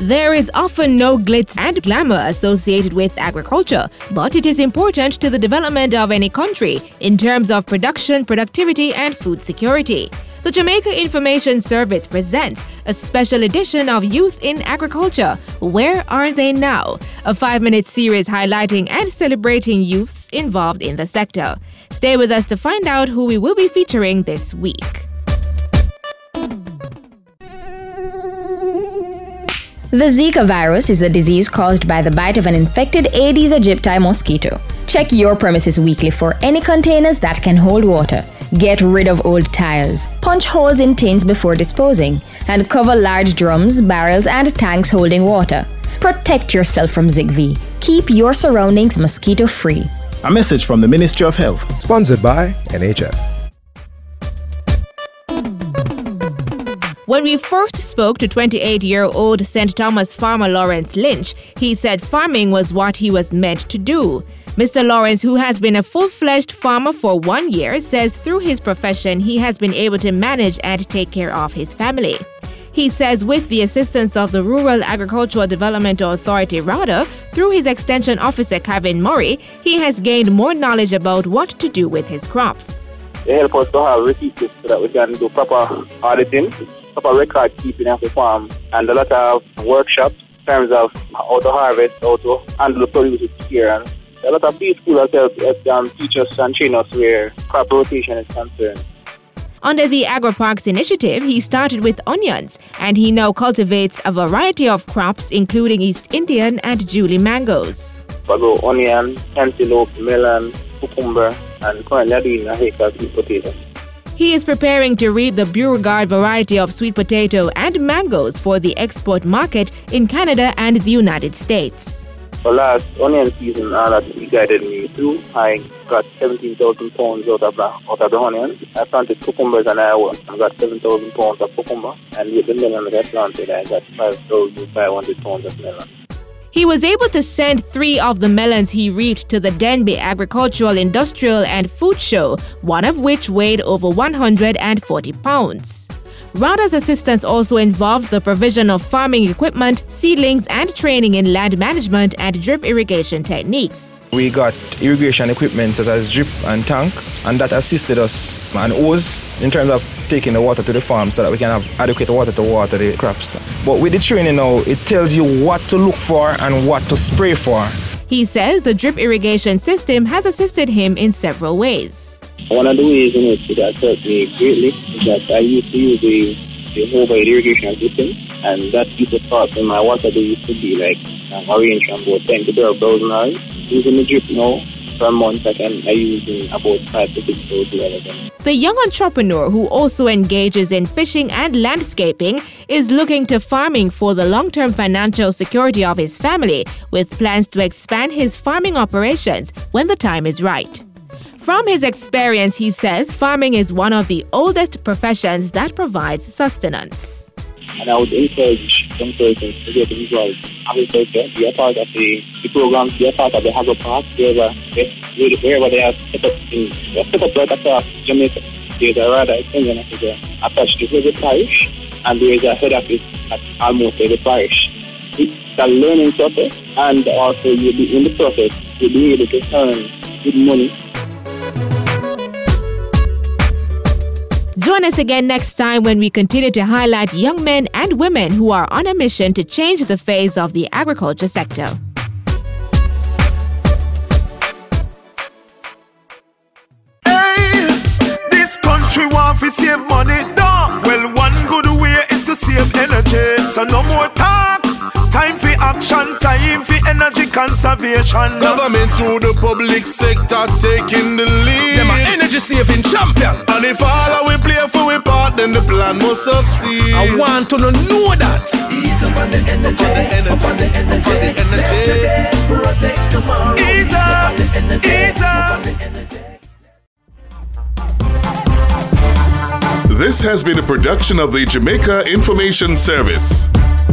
There is often no glitz and glamour associated with agriculture, but it is important to the development of any country in terms of production, productivity, and food security. The Jamaica Information Service presents a special edition of Youth in Agriculture, Where Are They Now? A 5-minute series highlighting and celebrating youths involved in the sector. Stay with us to find out who we will be featuring this week. The Zika virus is a disease caused by the bite of an infected Aedes aegypti mosquito. Check your premises weekly for any containers that can hold water. Get rid of old tires, punch holes in tins before disposing, and cover large drums, barrels, and tanks holding water. Protect yourself from ZigV. Keep your surroundings mosquito-free. A message from the Ministry of Health. Sponsored by NHF. When we first spoke to 28-year-old St. Thomas farmer Lawrence Lynch, he said farming was what he was meant to do. Mr. Lawrence, who has been a full-fledged farmer for 1 year, says through his profession he has been able to manage and take care of his family. He says with the assistance of the Rural Agricultural Development Authority, RADA, through his extension officer Kevin Murray, he has gained more knowledge about what to do with his crops. They help us to have receipts so that we can do proper auditing, proper record keeping of the farm, and a lot of workshops in terms of how to harvest, how to handle the produce with care. And a lot of people that help teach us and train us where crop rotation is concerned. Under the AgriParks initiative, he started with onions, and he now cultivates a variety of crops including East Indian and Julie mangoes. I grow onion, antelope, melon, cucumber, and currently doing a acre of sweet potato. He is preparing to reap the Beauregard variety of sweet potato and mangoes for the export market in Canada and the United States. The last onion season that he guided me through, I got 17,000 pounds out of the onions. I planted cucumbers and I got 7,000 pounds of cucumber. And with the melon that I planted, I got 5,500 pounds of melon. He was able to send 3 of the melons he reaped to the Denby Agricultural, Industrial and Food Show, one of which weighed over 140 pounds. RADA's assistance also involved the provision of farming equipment, seedlings, and training in land management and drip irrigation techniques. We got irrigation equipment such as drip and tank, and that assisted us and hose in terms of taking the water to the farm so that we can have adequate water to water the crops. But with the training now, it tells you what to look for and what to spray for. He says the drip irrigation system has assisted him in several ways. One of the ways in which it has helped me greatly is that I used to use the mobile irrigation system, and that used to cost in my water bill used to be like arranged from about 10 to 12,000 dollars. Using the drip now, per month I use about 5 to 6,000 dollars. The young entrepreneur, who also engages in fishing and landscaping, is looking to farming for the long-term financial security of his family, with plans to expand his farming operations when the time is right. From his experience, he says farming is one of the oldest professions that provides sustenance. And I would encourage some persons to get involved in agriculture, be a part of the programs, be a part of the AgriParks, wherever they are set up right across Jamaica. There's a RADA extension officer attached to every parish, and there is a head office at almost every parish. It's a learning process, and also you'll be in the process, you'll be able to earn good money. Join us again next time when we continue to highlight young men and women who are on a mission to change the face of the agriculture sector. Hey, this country want to save money, no. Well, one good way is to save energy. So no more talk. Time for action, time for energy conservation. Government through the public sector taking the lead. Them are energy saving champion. And if all we play for we part, then the plan must succeed. I want to know that. Ease up on the energy, up on the energy, energy. Protect tomorrow. Ease up, ease up. This has been a production of the Jamaica Information Service.